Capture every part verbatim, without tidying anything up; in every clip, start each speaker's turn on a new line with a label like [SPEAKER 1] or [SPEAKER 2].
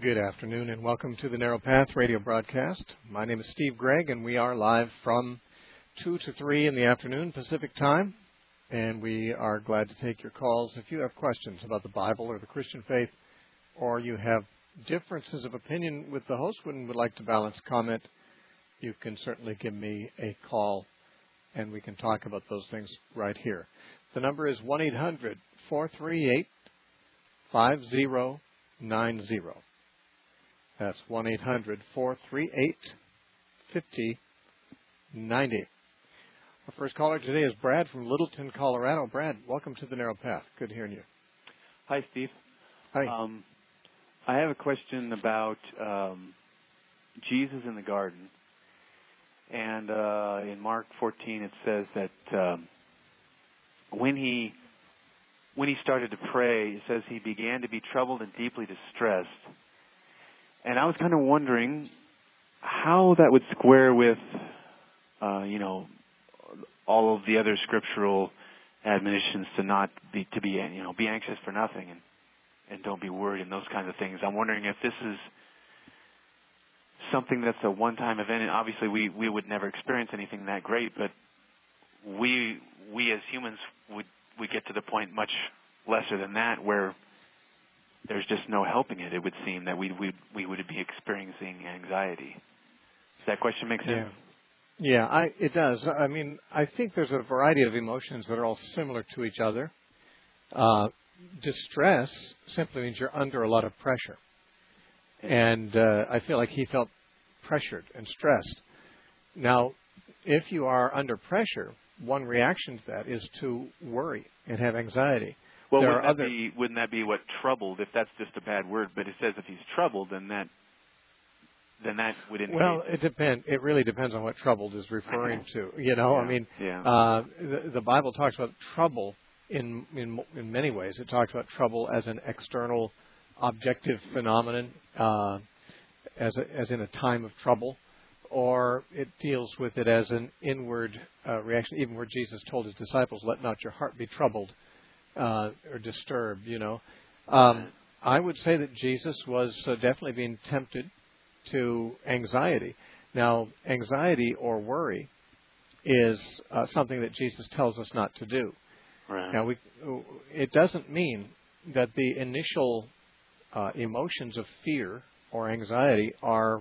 [SPEAKER 1] Good afternoon and welcome to the Narrow Path radio broadcast. My name is Steve Gregg and we are live from two to three in the afternoon Pacific time. And we are glad to take your calls if you have questions about the Bible or the Christian faith, or you have differences of opinion with the host and would like to balance comment. You can certainly give me a call and we can talk about those things right here. The number is one eight hundred, four three eight, five zero nine zero. That's one eight hundred, four three eight, five zero nine zero. Our first caller today is Brad from Littleton, Colorado. Brad, welcome to the Narrow Path. Good hearing you.
[SPEAKER 2] Hi, Steve.
[SPEAKER 1] Hi.
[SPEAKER 2] Um, I have a question about um, Jesus in the garden. And uh, in Mark fourteen, it says that um, when he when he started to pray, it says he began to be troubled and deeply distressed. And I was kind of wondering how that would square with, uh, you know, all of the other scriptural admonitions to not be to be you know be anxious for nothing and and don't be worried and those kinds of things. I'm wondering if this is something that's a one-time event. And obviously, we, we would never experience anything that great, but we we as humans would we get to the point much lesser than that where there's just no helping it. It would seem that we we we would be experiencing anxiety. Does that question make sense?
[SPEAKER 1] Yeah, yeah I, it does. I mean, I think there's a variety of emotions that are all similar to each other. Uh, distress simply means you're under a lot of pressure. And uh, I feel like he felt pressured and stressed. Now, if you are under pressure, one reaction to that is to worry and have anxiety.
[SPEAKER 2] Well,
[SPEAKER 1] there
[SPEAKER 2] wouldn't
[SPEAKER 1] are
[SPEAKER 2] that,
[SPEAKER 1] other...
[SPEAKER 2] be, wouldn't that be what troubled, if that's just a bad word, but it says if he's troubled, then that then that would indicate...
[SPEAKER 1] Well, it depends. It really depends on what troubled is referring to. You know,
[SPEAKER 2] yeah,
[SPEAKER 1] I mean,
[SPEAKER 2] yeah.
[SPEAKER 1] uh, the, the Bible talks about trouble in, in in many ways. It talks about trouble as an external, objective phenomenon, uh, as a, as in a time of trouble, or it deals with it as an inward uh, reaction. Even where Jesus told his disciples, "Let not your heart be troubled uh, or disturbed." You know, um, I would say that Jesus was uh, definitely being tempted to anxiety. Now, anxiety or worry is uh, something that Jesus tells us not to do.
[SPEAKER 2] Right.
[SPEAKER 1] Now, we, it doesn't mean that the initial uh, emotions of fear or anxiety are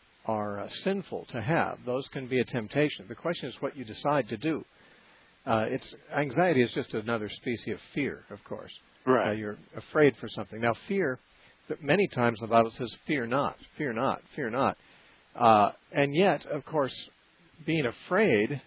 [SPEAKER 1] are uh, sinful to have. Those can be a temptation. The question is what you decide to do. Uh, it's anxiety is just another species of fear, of course.
[SPEAKER 2] Right.
[SPEAKER 1] Uh, you're afraid for something. Now, fear, that many times the Bible says, "Fear not, fear not, fear not," uh, and yet, of course, being afraid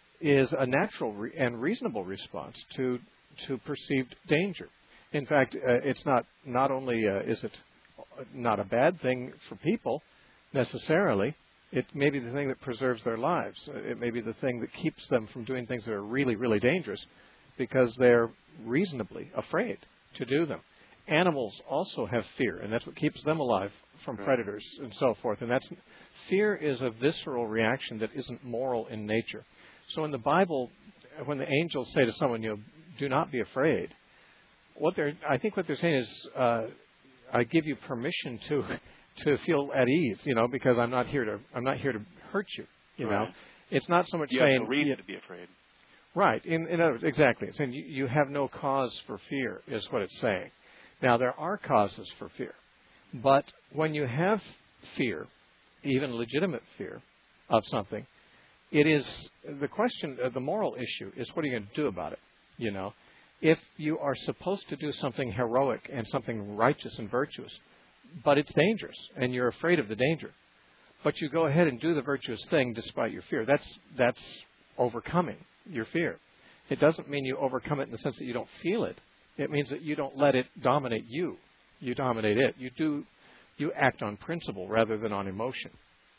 [SPEAKER 1] is a natural re- and reasonable response to to perceived danger. In fact, uh, it's not not only uh, is it not a bad thing for people necessarily, it may be the thing that preserves their lives. It may be the thing that keeps them from doing things that are really, really dangerous because they're reasonably afraid to do them. Animals also have fear, and that's what keeps them alive from predators and so forth. And that's fear is a visceral reaction that isn't moral in nature. So in the Bible, when the angels say to someone, you know, "Do not be afraid," what they're I think what they're saying is, uh, "I give you permission to to feel at ease, you know, because I'm not here to I'm not here to hurt you." You
[SPEAKER 2] right.
[SPEAKER 1] know, it's not so much
[SPEAKER 2] you
[SPEAKER 1] saying
[SPEAKER 2] have no reason
[SPEAKER 1] you,
[SPEAKER 2] to be afraid.
[SPEAKER 1] Right. In, in other words, exactly. It's saying you, you have no cause for fear is what it's saying. Now, there are causes for fear. But when you have fear, even legitimate fear of something, it is the question, uh, the moral issue is what are you going to do about it? You know, if you are supposed to do something heroic and something righteous and virtuous, but it's dangerous and you're afraid of the danger, but you go ahead and do the virtuous thing despite your fear, that's that's overcoming your fear. It doesn't mean you overcome it in the sense that you don't feel it. It means that you don't let it dominate you. You dominate it. You do, you act on principle rather than on emotion.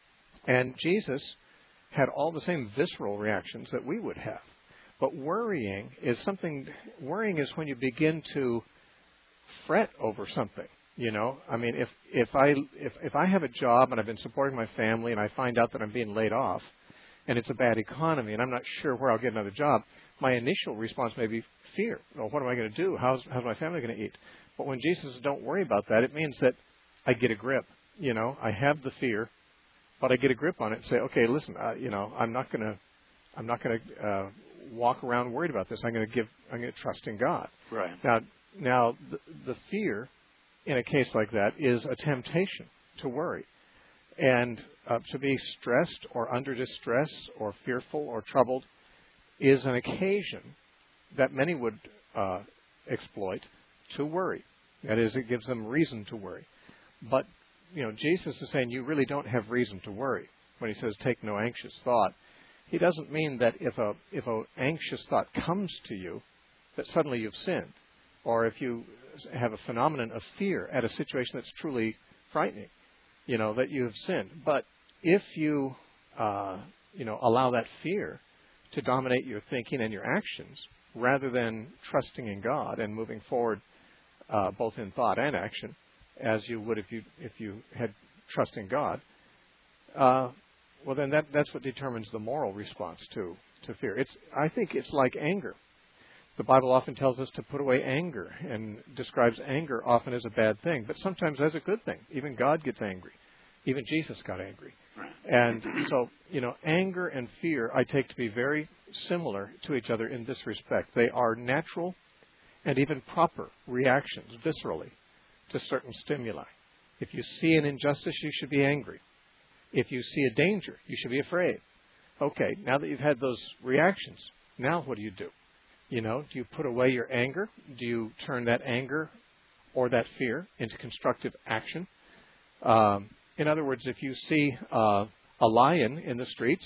[SPEAKER 1] And Jesus had all the same visceral reactions that we would have. But worrying is something, worrying is when you begin to fret over something. You know, I mean, if, if I if, if I have a job and I've been supporting my family and I find out that I'm being laid off and it's a bad economy and I'm not sure where I'll get another job, my initial response may be fear. Well, what am I going to do? How's, how's my family going to eat? But when Jesus says don't worry about that, it means that I get a grip. You know, I have the fear, but I get a grip on it and say, okay, listen, uh, you know, I'm not going to, I'm not going to uh, walk around worried about this. I'm going to give, I'm going to trust in God.
[SPEAKER 2] Right.
[SPEAKER 1] Now, now the, the fear in a case like that is a temptation to worry. And uh, to be stressed or under distress or fearful or troubled is an occasion that many would uh, exploit to worry. That is, it gives them reason to worry. But, you know, Jesus is saying you really don't have reason to worry when he says take no anxious thought. He doesn't mean that if a if an anxious thought comes to you, that suddenly you've sinned. Or if you have a phenomenon of fear at a situation that's truly frightening, you know, that you have sinned. But if you, uh, you know, allow that fear to dominate your thinking and your actions, rather than trusting in God and moving forward uh, both in thought and action, as you would if you if you had trust in God, uh, well, then that that's what determines the moral response to to fear. It's I think it's like anger. The Bible often tells us to put away anger and describes anger often as a bad thing, but sometimes as a good thing. Even God gets angry. Even Jesus got angry. And so, you know, anger and fear I take to be very similar to each other in this respect. They are natural and even proper reactions, viscerally, to certain stimuli. If you see an injustice, you should be angry. If you see a danger, you should be afraid. Okay, now that you've had those reactions, now what do you do? You know, do you put away your anger? Do you turn that anger or that fear into constructive action? Um, in other words, if you see uh, a lion in the streets,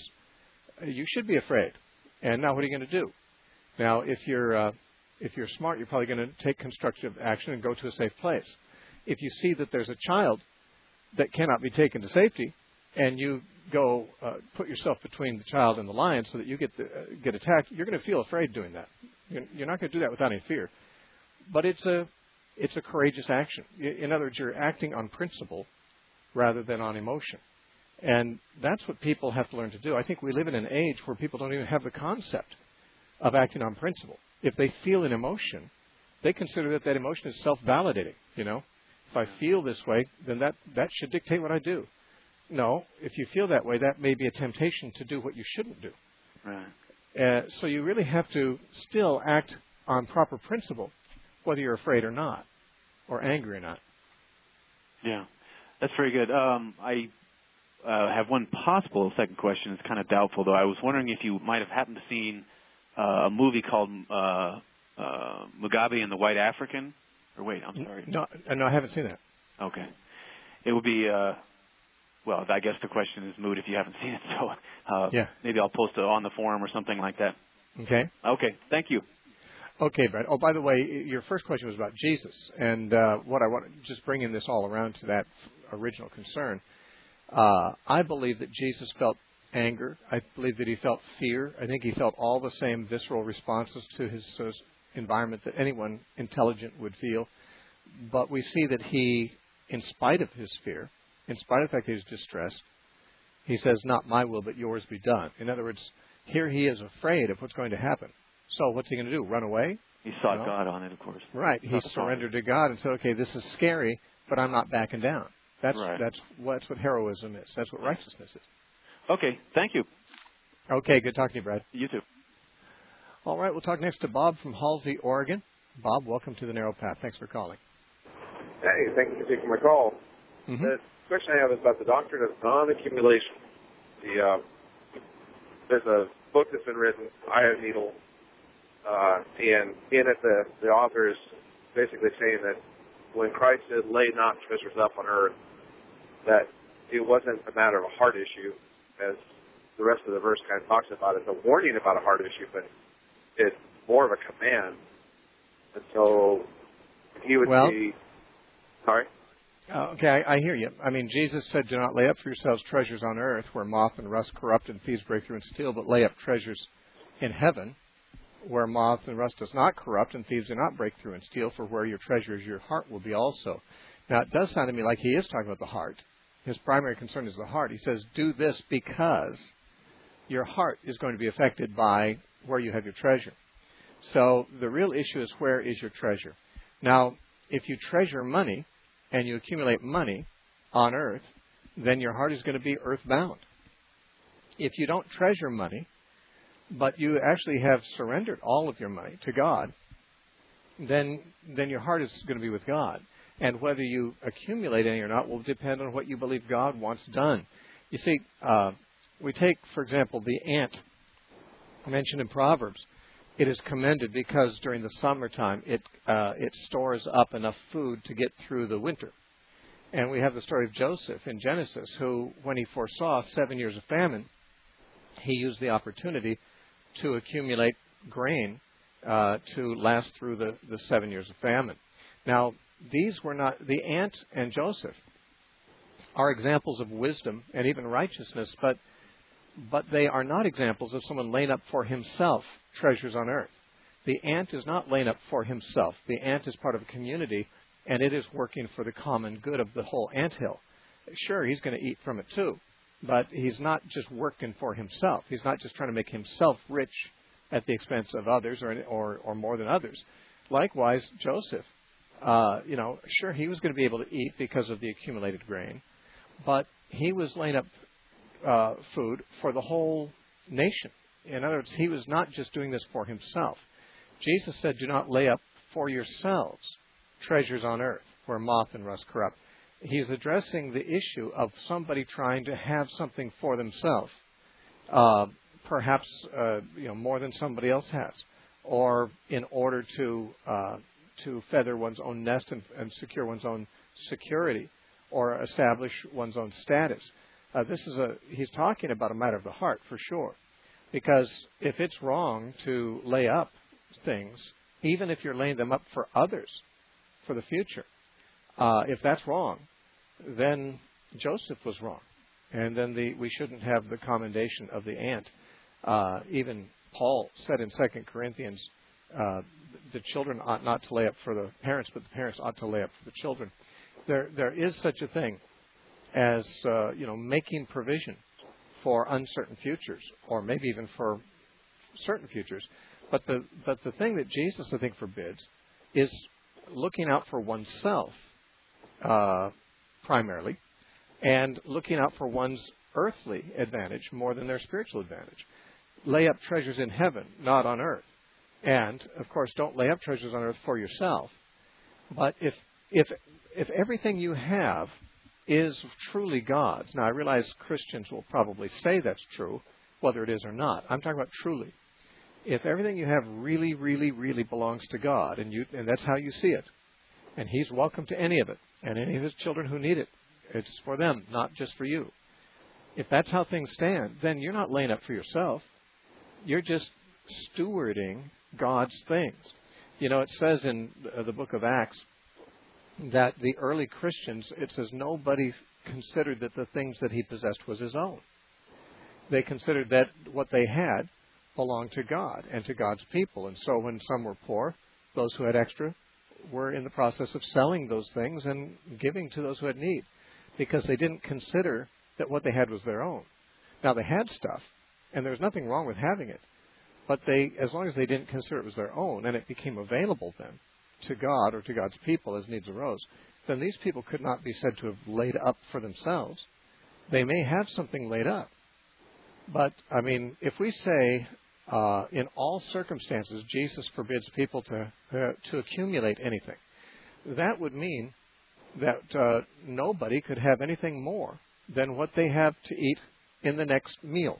[SPEAKER 1] you should be afraid. And now what are you going to do? Now, if you're uh, if you're smart, you're probably going to take constructive action and go to a safe place. If you see that there's a child that cannot be taken to safety, and you go uh, put yourself between the child and the lion so that you get the, uh, get attacked, you're going to feel afraid doing that. You're not going to do that without any fear. But it's a it's a courageous action. In other words, you're acting on principle rather than on emotion. And that's what people have to learn to do. I think we live in an age where people don't even have the concept of acting on principle. If they feel an emotion, they consider that that emotion is self-validating. You know, if I feel this way, then that, that should dictate what I do. No, if you feel that way, that may be a temptation to do what you shouldn't do.
[SPEAKER 2] Right.
[SPEAKER 1] Uh, so you really have to still act on proper principle, whether you're afraid or not, or angry or not.
[SPEAKER 2] Yeah, that's very good. Um, I uh, have one possible second question. It's kind of doubtful, though. I was wondering if you might have happened to seen uh, a movie called uh, uh, Mugabe and the White African. Or wait, I'm sorry.
[SPEAKER 1] No, no, I haven't seen that.
[SPEAKER 2] Okay. It would be... Uh, Well, I guess the question is moot if you haven't seen it, so uh,
[SPEAKER 1] yeah.
[SPEAKER 2] maybe I'll post it on the forum or something like that.
[SPEAKER 1] Okay.
[SPEAKER 2] Okay, thank you.
[SPEAKER 1] Okay, Brad. Oh, by the way, your first question was about Jesus, and uh, what I want to just bringing this all around to that original concern. Uh, I believe that Jesus felt anger. I believe that he felt fear. I think he felt all the same visceral responses to his uh, environment that anyone intelligent would feel. But we see that he, in spite of his fear, in spite of the fact that he's distressed, he says, not my will, but yours be done. In other words, here he is afraid of what's going to happen. So what's he going to do, run away?
[SPEAKER 2] He sought
[SPEAKER 1] you know?
[SPEAKER 2] God on it, of course.
[SPEAKER 1] Right. He surrendered to God and said, okay, this is scary, but I'm not backing down. That's,
[SPEAKER 2] right.
[SPEAKER 1] that's, that's what heroism is. That's what righteousness is.
[SPEAKER 2] Okay, thank you.
[SPEAKER 1] Okay, good talking to you, Brad.
[SPEAKER 2] You too.
[SPEAKER 1] All right, we'll talk next to Bob from Halsey, Oregon. Bob, welcome to the Narrow Path. Thanks for calling.
[SPEAKER 3] Hey, thank you for taking my call.
[SPEAKER 1] Mm-hmm.
[SPEAKER 3] The question I have is about the doctrine of non-accumulation. The uh, there's a book that's been written, Eye of Needle, uh, and in it the, the author is basically saying that when Christ said, lay not treasures up on earth, that it wasn't a matter of a heart issue, as the rest of the verse kind of talks about. It's a warning about a heart issue, but it's more of a command. And so he would
[SPEAKER 1] well,
[SPEAKER 3] be... Sorry?
[SPEAKER 1] Uh, okay, I, I hear you. I mean, Jesus said, do not lay up for yourselves treasures on earth where moth and rust corrupt and thieves break through and steal, but lay up treasures in heaven where moth and rust does not corrupt and thieves do not break through and steal, for where your treasure is, your heart will be also. Now, it does sound to me like he is talking about the heart. His primary concern is the heart. He says, do this because your heart is going to be affected by where you have your treasure. So the real issue is, where is your treasure? Now, if you treasure money, and you accumulate money on earth, then your heart is going to be earthbound. If you don't treasure money, but you actually have surrendered all of your money to God, then then your heart is going to be with God. And whether you accumulate any or not will depend on what you believe God wants done. You see, uh, we take, for example, the ant mentioned in Proverbs. It is commended because during the summertime it uh, it stores up enough food to get through the winter. And we have the story of Joseph in Genesis, who, when he foresaw seven years of famine, he used the opportunity to accumulate grain uh, to last through the, the seven years of famine. Now, these were not, the ant and Joseph are examples of wisdom and even righteousness, but but they are not examples of someone laying up for himself treasures on earth. The ant is not laying up for himself. The ant is part of a community, and it is working for the common good of the whole anthill. Sure, he's going to eat from it too, but he's not just working for himself. He's not just trying to make himself rich at the expense of others or or, or more than others. Likewise, Joseph, uh, you know, sure, he was going to be able to eat because of the accumulated grain, but he was laying up uh, food for the whole nation. In other words, he was not just doing this for himself. Jesus said, do not lay up for yourselves treasures on earth where moth and rust corrupt. He's addressing the issue of somebody trying to have something for themselves, uh, perhaps uh, you know more than somebody else has, or in order to uh, to feather one's own nest and, and secure one's own security, or establish one's own status. Uh, this is a he's talking about a matter of the heart for sure, because if it's wrong to lay up things, even if you're laying them up for others, for the future, uh, if that's wrong, then Joseph was wrong, and then the we shouldn't have the commendation of the ant. Uh, even Paul said in Second Corinthians, uh, the children ought not to lay up for the parents, but the parents ought to lay up for the children. There, there is such a thing as uh, you know making provision for uncertain futures, or maybe even for certain futures. But the but the thing that Jesus, I think, forbids is looking out for oneself uh, primarily, and looking out for one's earthly advantage more than their spiritual advantage. Lay up treasures in heaven, not on earth. And, of course, don't lay up treasures on earth for yourself. But if if if everything you have is truly God's, now I realize Christians will probably say that's true, whether it is or not. I'm talking about truly. If everything you have really, really, really belongs to God, and you and that's how you see it, and He's welcome to any of it, and any of His children who need it, it's for them, not just for you. If that's how things stand, then you're not laying up for yourself. You're just stewarding God's things. You know, it says in the book of Acts that the early Christians, it says nobody considered that the things that he possessed was his own. They considered that what they had belonged to God and to God's people. And so when some were poor, those who had extra were in the process of selling those things and giving to those who had need, because they didn't consider that what they had was their own. Now, they had stuff, and there's nothing wrong with having it, but they, as long as they didn't consider it was their own, and it became available then to God or to God's people as needs arose, then these people could not be said to have laid up for themselves. They may have something laid up, but, I mean, if we say uh, in all circumstances Jesus forbids people to uh, to accumulate anything, that would mean that uh, nobody could have anything more than what they have to eat in the next meal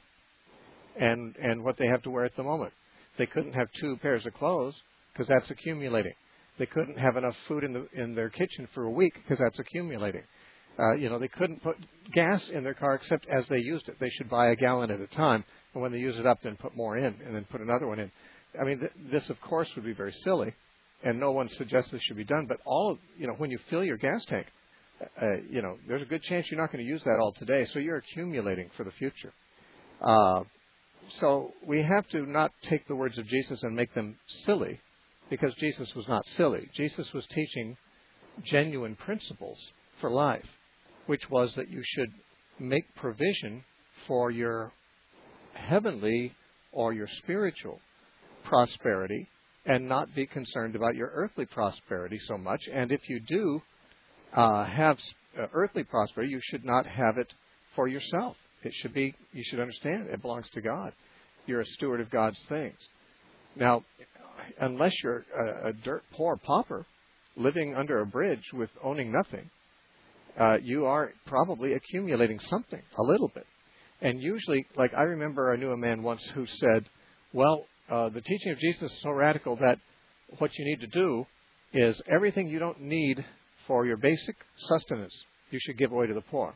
[SPEAKER 1] and and what they have to wear at the moment. They couldn't have two pairs of clothes because that's accumulating. They couldn't have enough food in the in their kitchen for a week because that's accumulating. Uh, you know, they couldn't put gas in their car except as they used it. They should buy a gallon at a time, and when they use it up, then put more in, and then put another one in. I mean, th- this, of course, would be very silly, and no one suggests this should be done. But all of, you know, when you fill your gas tank, uh, you know, there's a good chance you're not going to use that all today, so you're accumulating for the future. Uh, so we have to not take the words of Jesus and make them silly, because Jesus was not silly. Jesus was teaching genuine principles for life, which was that you should make provision for your heavenly or your spiritual prosperity and not be concerned about your earthly prosperity so much. And if you do, uh, have uh, earthly prosperity, you should not have it for yourself. It should be, you should understand, it belongs to God. You're a steward of God's things. Now, unless you're a, a dirt poor pauper living under a bridge with owning nothing, uh, you are probably accumulating something, a little bit. And usually, like I remember I knew a man once who said, well, uh, the teaching of Jesus is so radical that what you need to do is everything you don't need for your basic sustenance, you should give away to the poor.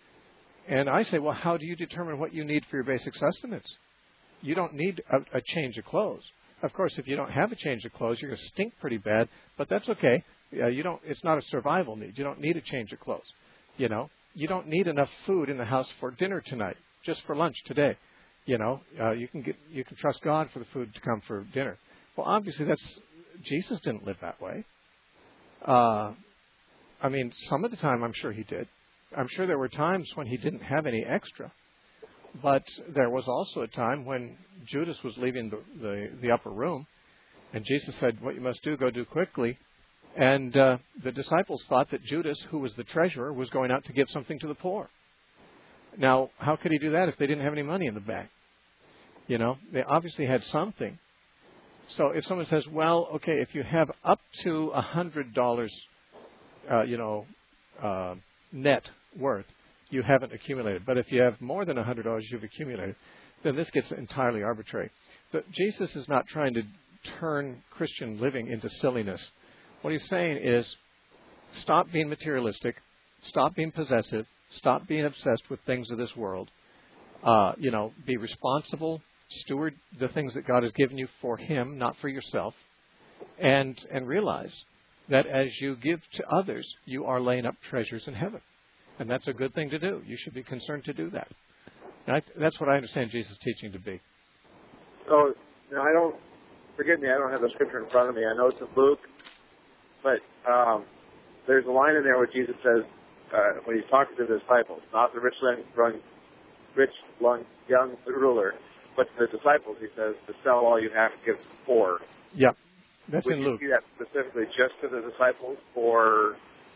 [SPEAKER 1] And I say, well, how do you determine what you need for your basic sustenance? You don't need a, a change of clothes. Of course, if you don't have a change of clothes, you're going to stink pretty bad, but that's okay. Uh, you don't. It's not a survival need. You don't need a change of clothes. You know, you don't need enough food in the house for dinner tonight, just for lunch today. You know, uh, you can get, you can trust God for the food to come for dinner. Well, obviously, that's Jesus didn't live that way. Uh, I mean, some of the time, I'm sure he did. I'm sure there were times when he didn't have any extra. But there was also a time when Judas was leaving the, the, the upper room, and Jesus said, what you must do, go do quickly. And uh, the disciples thought that Judas, who was the treasurer, was going out to give something to the poor. Now, how could he do that if they didn't have any money in the bank? You know, they obviously had something. So if someone says, well, okay, if you have up to one hundred dollars, uh, you know, uh, net worth, you haven't accumulated. But if you have more than one hundred dollars you've accumulated, then this gets entirely arbitrary. But Jesus is not trying to turn Christian living into silliness. What he's saying is, stop being materialistic, stop being possessive, stop being obsessed with things of this world. Uh, you know, be responsible, steward the things that God has given you for Him, not for yourself, and and realize that as you give to others, you are laying up treasures in heaven. And that's a good thing to do. You should be concerned to do that. And I, that's what I understand Jesus' teaching to be.
[SPEAKER 3] So, you know, I don't, forgive me, I don't have the scripture in front of me. I know it's in Luke, but um, there's a line in there where Jesus says, uh, when he's talking to the disciples, not the rich, young, rich young ruler, but to the disciples, he says, to sell all you have to give to the poor.
[SPEAKER 1] Yeah, that's
[SPEAKER 3] Would
[SPEAKER 1] in
[SPEAKER 3] you
[SPEAKER 1] Luke.
[SPEAKER 3] see that specifically just to the disciples, or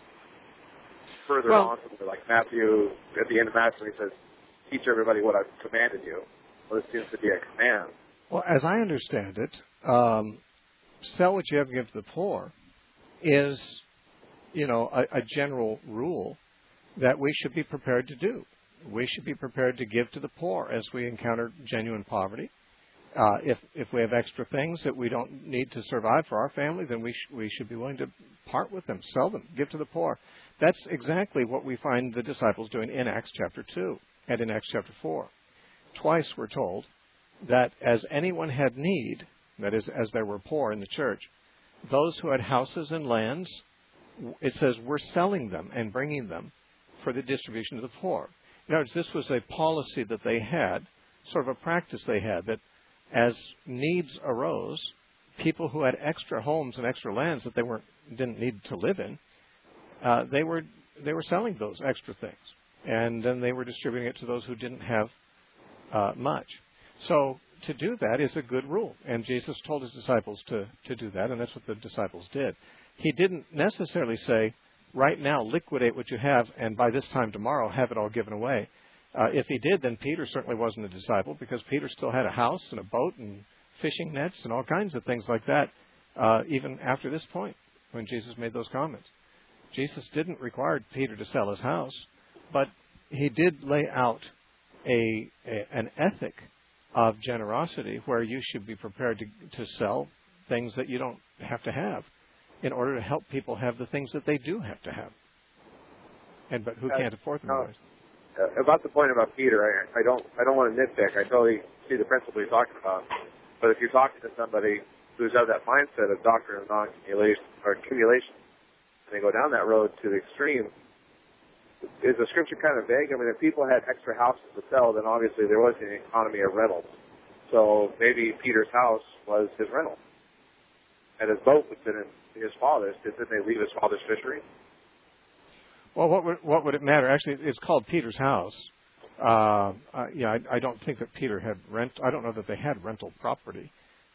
[SPEAKER 3] further
[SPEAKER 1] well,
[SPEAKER 3] on, like Matthew, at the end of Matthew, he says, teach everybody what I've commanded you. Well, it seems to be a command.
[SPEAKER 1] Well, as I understand it, um, sell what you have to give to the poor is, you know, a, a general rule that we should be prepared to do. We should be prepared to give to the poor as we encounter genuine poverty. Uh, if if we have extra things that we don't need to survive for our family, then we sh- we should be willing to part with them, sell them, give to the poor. That's exactly what we find the disciples doing in Acts chapter two and in Acts chapter four. Twice we're told that as anyone had need, that is, as there were poor in the church, those who had houses and lands, it says, were selling them and bringing them for the distribution to the poor. In other words, this was a policy that they had, sort of a practice they had, that as needs arose, people who had extra homes and extra lands that they weren't didn't need to live in, uh, they were they were selling those extra things, and then they were distributing it to those who didn't have uh, much. So to do that is a good rule, and Jesus told his disciples to to do that, and that's what the disciples did. He didn't necessarily say, right now liquidate what you have, and by this time tomorrow have it all given away. Uh, if he did, then Peter certainly wasn't a disciple, because Peter still had a house and a boat and fishing nets and all kinds of things like that, uh, even after this point when Jesus made those comments. Jesus didn't require Peter to sell his house, but he did lay out a, a an ethic of generosity where you should be prepared to, to sell things that you don't have to have in order to help people have the things that they do have to have, and but who can't afford them.
[SPEAKER 3] Uh, Uh, about the point about Peter, I, I don't I don't want to nitpick. I totally see the principle you're talking about. But if you're talking to somebody who's of that mindset of doctrine of non-accumulation or accumulation, and they go down that road to the extreme, is the scripture kind of vague? I mean, if people had extra houses to sell, then obviously there was an economy of rentals. So maybe Peter's house was his rental, and his boat was in his father's. Didn't they leave his father's fishery?
[SPEAKER 1] Well, what would, what would it matter? Actually, it's called Peter's house. Uh, uh, yeah, I, I don't think that Peter had rent. I don't know that they had rental property.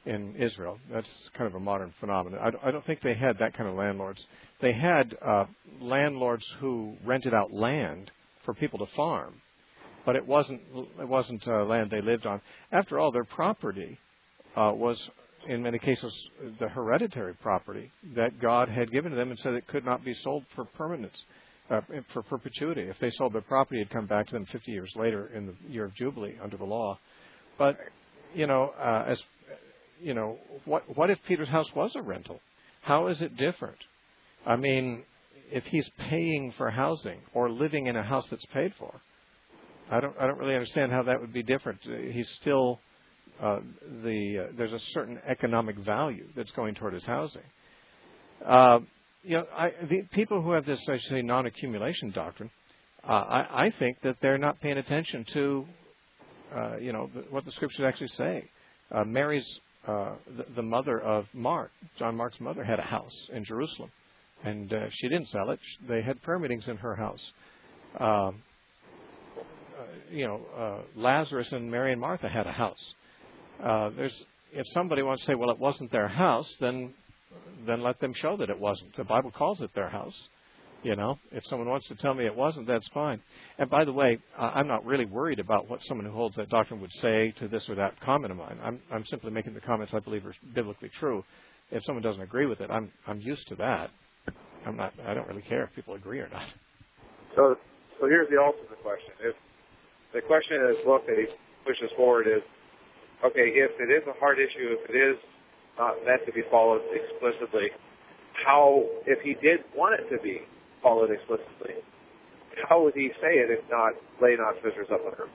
[SPEAKER 1] in Israel. That's kind of a modern phenomenon. I don't, I don't think they had that kind of landlords. They had uh, landlords who rented out land for people to farm, but it wasn't it wasn't uh, land they lived on. After all, their property uh, was, in many cases, the hereditary property that God had given to them and said it could not be sold for permanence, uh, for perpetuity. If they sold their property, it'd come back to them fifty years later in the year of Jubilee under the law. But, you know, uh, as you know, what what if Peter's house was a rental? How is it different? I mean, if he's paying for housing or living in a house that's paid for, I don't I don't really understand how that would be different. He's still uh, the uh, there's a certain economic value that's going toward his housing. Uh, you know, I, the people who have this, I should say, non-accumulation doctrine, uh, I, I think that they're not paying attention to, uh, you know, the, what the scriptures actually say. Uh, Mary's uh, the, the mother of Mark, John Mark's mother, had a house in Jerusalem, and uh, she didn't sell it. They had prayer meetings in her house. Um, uh, you know, uh, Lazarus and Mary and Martha had a house. Uh, there's if somebody wants to say, well, it wasn't their house, then then let them show that it wasn't. The Bible calls it their house. You know, if someone wants to tell me it wasn't, that's fine. And by the way, I'm not really worried about what someone who holds that doctrine would say to this or that comment of mine. I'm, I'm simply making the comments I believe are biblically true. If someone doesn't agree with it, I'm, I'm used to that. I'm not. I don't really care if people agree or not.
[SPEAKER 3] So, so here's the ultimate question. If the question is, look, that he pushes forward is, okay, if it is a hard issue, if it is not meant to be followed explicitly, how, if he did want it to be followed explicitly, how would he say it if not lay not scissors up on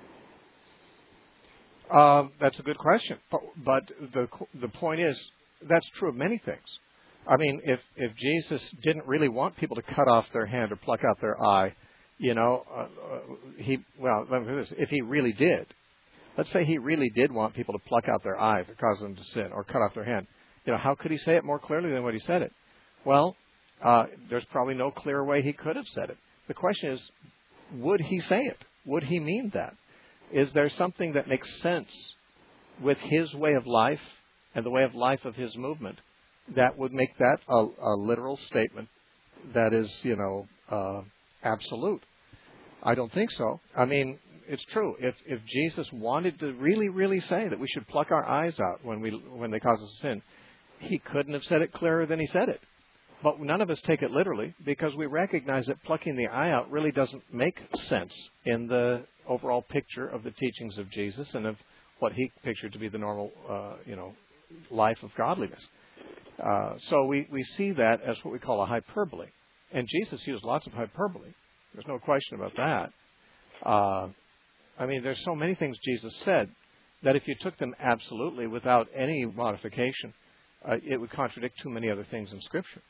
[SPEAKER 3] her?
[SPEAKER 1] Um, that's a good question. But, but the the point is, that's true of many things. I mean, if, if Jesus didn't really want people to cut off their hand or pluck out their eye, you know, uh, he, well, let me do this. If he really did, let's say he really did want people to pluck out their eye if it caused them to sin or cut off their hand, you know, how could he say it more clearly than what he said it? Well, uh, there's probably no clearer way he could have said it. The question is, would he say it? Would he mean that? Is there something that makes sense with his way of life and the way of life of his movement that would make that a, a literal statement that is, you know, uh, absolute? I don't think so. I mean, it's true. If if Jesus wanted to really, really say that we should pluck our eyes out when we when they cause us sin, he couldn't have said it clearer than he said it. But none of us take it literally because we recognize that plucking the eye out really doesn't make sense in the overall picture of the teachings of Jesus and of what he pictured to be the normal, uh, you know, life of godliness. Uh, so we, we see that as what we call a hyperbole. And Jesus used lots of hyperbole. There's no question about that. Uh, I mean, there's so many things Jesus said that if you took them absolutely without any modification, uh, it would contradict too many other things in Scripture.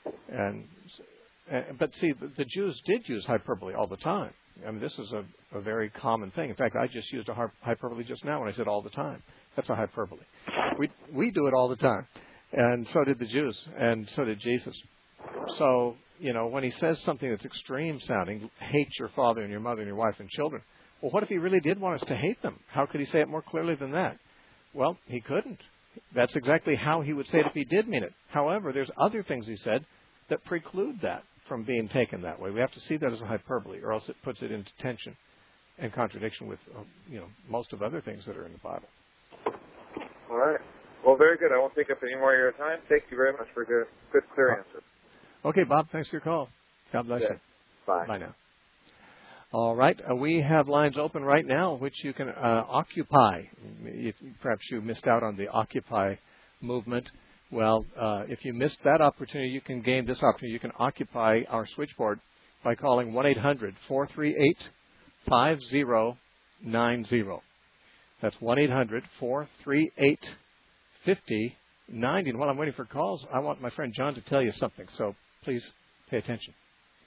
[SPEAKER 1] And uh, but see, the, the Jews did use hyperbole all the time. I mean, this is a, a very common thing. In fact, I just used a hyperbole just now when I said all the time. That's a hyperbole. We we do it all the time, and so did the Jews, and so did Jesus. So, you know, when he says something that's extreme sounding, hate your father and your mother and your wife and children, well, what if he really did want us to hate them? How could he say it more clearly than that? Well, he couldn't. That's exactly how he would say it if he did mean it. However, there's other things he said that preclude that from being taken that way. We have to see that as a hyperbole, or else it puts it into tension and contradiction with, uh, you know, most of other things that are in the Bible.
[SPEAKER 3] All right. Well, very good. I won't take up any more of your time. Thank you very much for a good, good clear answer.
[SPEAKER 1] Okay, Bob, thanks for your call. God bless
[SPEAKER 3] yeah.
[SPEAKER 1] you.
[SPEAKER 3] Bye.
[SPEAKER 1] Bye now. All right. Uh, we have lines open right now, which you can uh, occupy. If, perhaps you missed out on the Occupy movement. Well, uh, if you missed that opportunity, you can gain this opportunity. You can occupy our switchboard by calling one eight hundred four three eight five zero nine zero. That's one eight hundred four three eight five zero nine zero. And while I'm waiting for calls, I want my friend John to tell you something. So please pay attention.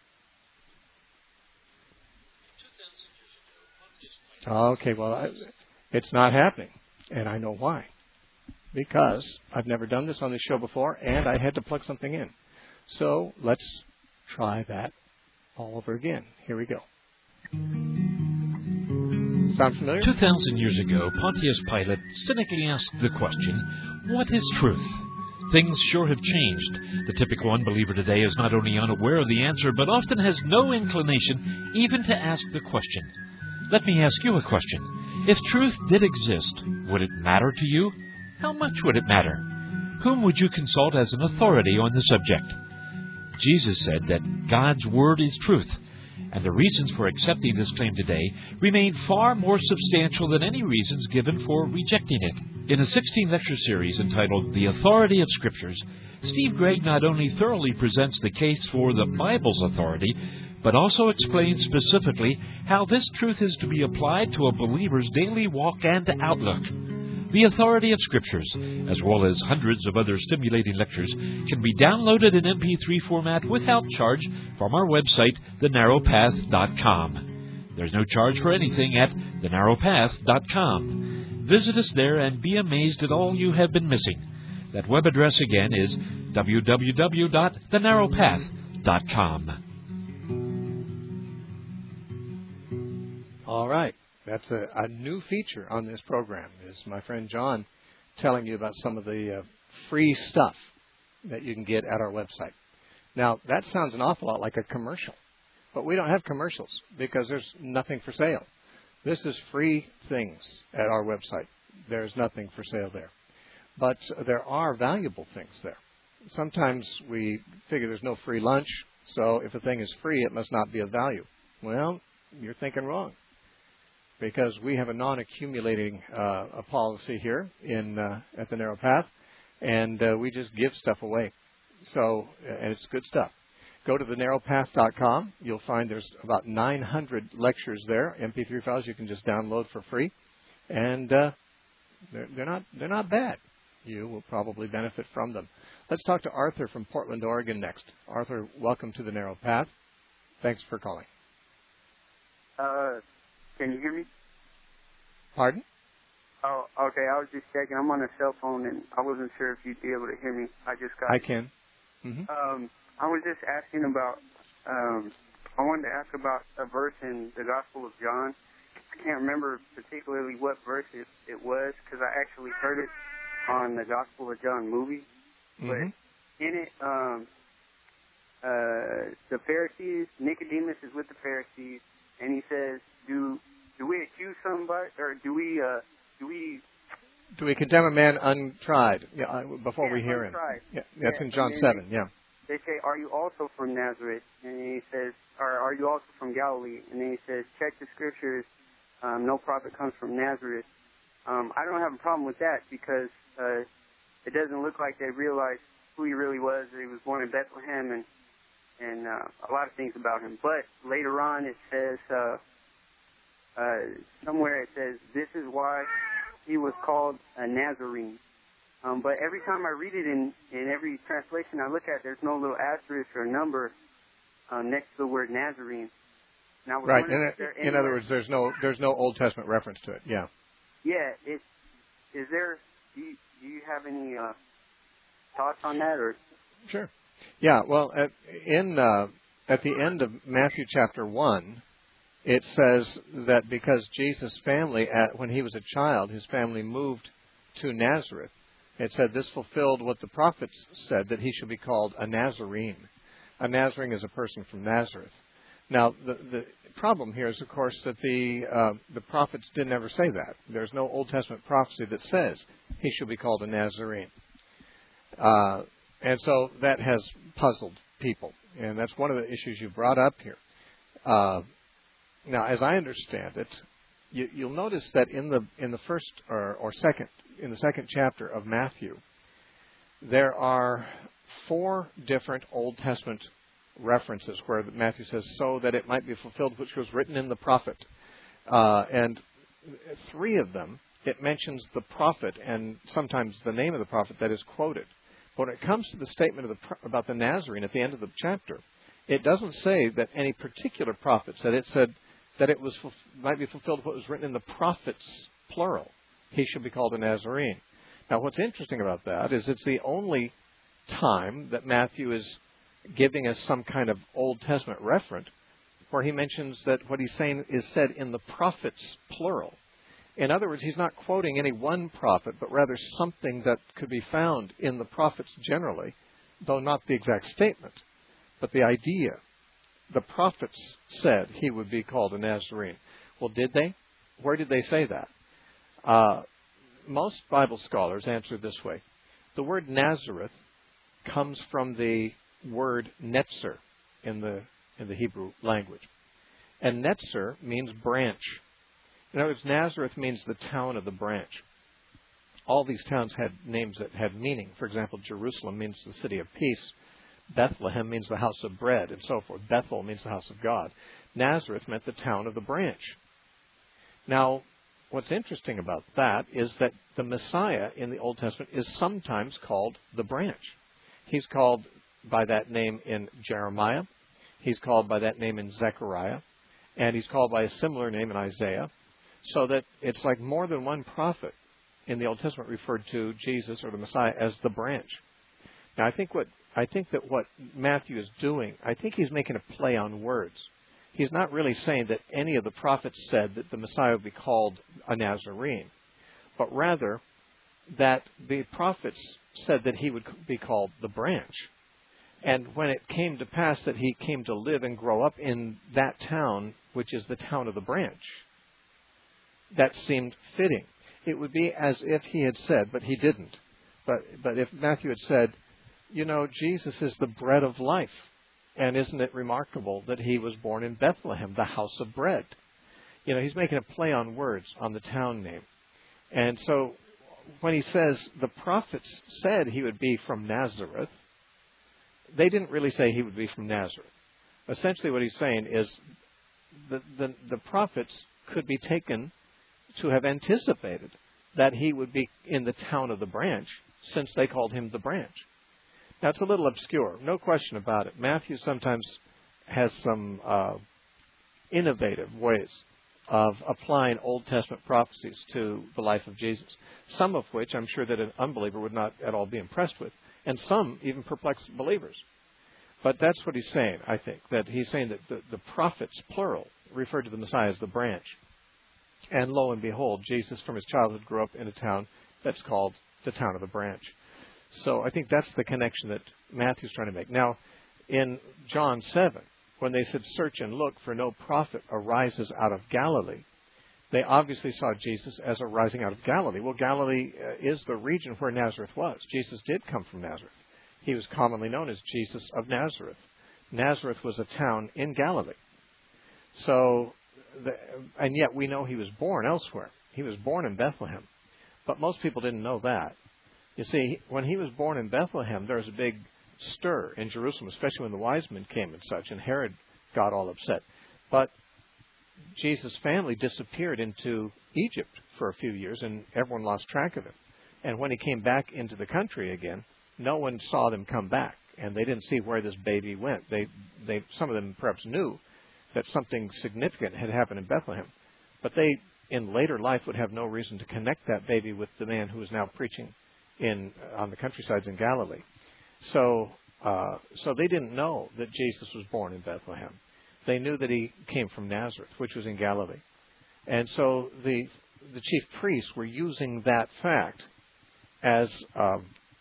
[SPEAKER 1] Okay, well, I, it's not happening, and I know why. Because I've never done this on this show before, and I had to plug something in. So let's try that all over again. Here we go. Sound familiar?
[SPEAKER 4] Two thousand years ago, Pontius Pilate cynically asked the question, what is truth? Things sure have changed. The typical unbeliever today is not only unaware of the answer, but often has no inclination even to ask the question. Let me ask you a question. If truth did exist, would it matter to you? How much would it matter? Whom would you consult as an authority on the subject? Jesus said that God's Word is truth, and the reasons for accepting this claim today remain far more substantial than any reasons given for rejecting it. In a sixteen-lecture series entitled The Authority of Scriptures, Steve Gregg not only thoroughly presents the case for the Bible's authority, but also explains specifically how this truth is to be applied to a believer's daily walk and outlook. The Authority of Scriptures, as well as hundreds of other stimulating lectures, can be downloaded in M P three format without charge from our website, the narrow path dot com. There's no charge for anything at the narrow path dot com. Visit us there and be amazed at all you have been missing. That web address again is w w w dot the narrow path dot com.
[SPEAKER 1] All right. That's a, a new feature on this program, is my friend John telling you about some of the uh, free stuff that you can get at our website. Now, that sounds an awful lot like a commercial, but we don't have commercials because there's nothing for sale. This is free things at our website. There's nothing for sale there. But there are valuable things there. Sometimes we figure there's no free lunch, so if a thing is free, it must not be of value. Well, you're thinking wrong, because we have a non-accumulating uh, a policy here in uh, at the Narrow Path, and uh, we just give stuff away. So, and it's good stuff. Go to the narrow path dot com. You'll find there's about nine hundred lectures there, M P three files you can just download for free, and uh, they're, they're not they're not bad. You will probably benefit from them. Let's talk to Arthur from Portland, Oregon next. Arthur, welcome to the Narrow Path. Thanks for calling.
[SPEAKER 5] Uh, can you hear me?
[SPEAKER 1] Pardon?
[SPEAKER 5] Oh, okay. I was just checking. I'm on a cell phone, and I wasn't sure if you'd be able to hear me. I just got.
[SPEAKER 1] I can. Mm-hmm.
[SPEAKER 5] Um, I was just asking about. Um, I wanted to ask about a verse in the Gospel of John. I can't remember particularly what verse it, it was because I actually heard it on the Gospel of John movie.
[SPEAKER 1] Mm-hmm.
[SPEAKER 5] But in it, um, uh, the Pharisees, Nicodemus is with the Pharisees, and he says, "Do do we accuse somebody, or do we uh, do we
[SPEAKER 1] do we condemn a man untried?" Yeah, uh, before
[SPEAKER 5] yeah,
[SPEAKER 1] we hear
[SPEAKER 5] untried.
[SPEAKER 1] him. Yeah, that's
[SPEAKER 5] yeah,
[SPEAKER 1] in John
[SPEAKER 5] they,
[SPEAKER 1] seven. Yeah.
[SPEAKER 5] They say, "Are you also from Nazareth?" And he says, "Or are you also from Galilee?" And then he says, "Check the scriptures. Um, no prophet comes from Nazareth." Um, I don't have a problem with that because uh, it doesn't look like they realized who he really was. That he was born in Bethlehem, and and uh, a lot of things about him. But later on, it says uh, uh, somewhere it says this is why he was called a Nazarene. Um, but every time I read it in, in every translation I look at, there's no little asterisk or number um, next to the word Nazarene. And I was
[SPEAKER 1] Right.
[SPEAKER 5] wondering
[SPEAKER 1] In,
[SPEAKER 5] if there
[SPEAKER 1] in
[SPEAKER 5] anywhere,
[SPEAKER 1] other words, there's no there's no Old Testament reference to it. Yeah.
[SPEAKER 5] yeah, it, is there? Do you, do you have any uh, thoughts on that, or?
[SPEAKER 1] Sure. Yeah. Well, at, in uh, at the end of Matthew chapter one, it says that because Jesus' family, at, when he was a child, his family moved to Nazareth. It said this fulfilled what the prophets said, that he should be called a Nazarene. A Nazarene is a person from Nazareth. Now, the, the problem here is, of course, that the uh, the prophets didn't ever say that. There's no Old Testament prophecy that says he should be called a Nazarene. Uh, and so that has puzzled people. And that's one of the issues you brought up here. Uh, now, as I understand it, you, you'll notice that in the in the first or, or second in the second chapter of Matthew, there are four different Old Testament references where Matthew says, so that it might be fulfilled which was written in the prophet. Uh, and three of them, it mentions the prophet and sometimes the name of the prophet that is quoted. But when it comes to the statement of the, about the Nazarene at the end of the chapter, it doesn't say that any particular prophet said. It said that it was might be fulfilled what was written in the prophets, plural. He should be called a Nazarene. Now, what's interesting about that is it's the only time that Matthew is giving us some kind of Old Testament reference where he mentions that what he's saying is said in the prophets, plural. In other words, he's not quoting any one prophet, but rather something that could be found in the prophets generally, though not the exact statement, but the idea. The prophets said he would be called a Nazarene. Well, did they? Where did they say that? Uh, most Bible scholars answer this way. The word Nazareth comes from the word netzer in the in the Hebrew language. And netzer means branch. In other words, Nazareth means the town of the branch. All these towns had names that had meaning. For example, Jerusalem means the city of peace. Bethlehem means the house of bread, and so forth. Bethel means the house of God. Nazareth meant the town of the branch. Now, what's interesting about that is that the Messiah in the Old Testament is sometimes called the branch. He's called by that name in Jeremiah. He's called by that name in Zechariah. And he's called by a similar name in Isaiah. So that it's like more than one prophet in the Old Testament referred to Jesus or the Messiah as the branch. Now, I think what I think that what Matthew is doing, I think he's making a play on words. He's not really saying that any of the prophets said that the Messiah would be called a Nazarene, but rather that the prophets said that he would be called the branch. And when it came to pass that he came to live and grow up in that town, which is the town of the branch, that seemed fitting. It would be as if he had said, but he didn't. But but if Matthew had said, you know, Jesus is the bread of life. And isn't it remarkable that he was born in Bethlehem, the house of bread? You know, he's making a play on words on the town name. And so when he says the prophets said he would be from Nazareth, they didn't really say he would be from Nazareth. Essentially what he's saying is the, the, the prophets could be taken to have anticipated that he would be in the town of the branch, since they called him the branch. Now, it's a little obscure, no question about it. Matthew sometimes has some uh, innovative ways of applying Old Testament prophecies to the life of Jesus, some of which I'm sure that an unbeliever would not at all be impressed with, and some even perplex believers. But that's what he's saying, I think, that he's saying that the, the prophets, plural, refer to the Messiah as the branch. And lo and behold, Jesus from his childhood grew up in a town that's called the town of the branch. So I think that's the connection that Matthew's trying to make. Now, in John seven, when they said, search and look, for no prophet arises out of Galilee, they obviously saw Jesus as arising out of Galilee. Well, Galilee uh, is the region where Nazareth was. Jesus did come from Nazareth. He was commonly known as Jesus of Nazareth. Nazareth was a town in Galilee. So, the, and yet we know he was born elsewhere. He was born in Bethlehem. But most people didn't know that. You see, when he was born in Bethlehem, there was a big stir in Jerusalem, especially when the wise men came and such, and Herod got all upset. But Jesus' family disappeared into Egypt for a few years, and everyone lost track of him. And when he came back into the country again, no one saw them come back, and they didn't see where this baby went. They, they, some of them perhaps knew that something significant had happened in Bethlehem, but they, in later life, would have no reason to connect that baby with the man who was now preaching in on the countrysides in Galilee. So, uh, so they didn't know that Jesus was born in Bethlehem. They knew that he came from Nazareth, which was in Galilee. And so the the chief priests were using that fact as um,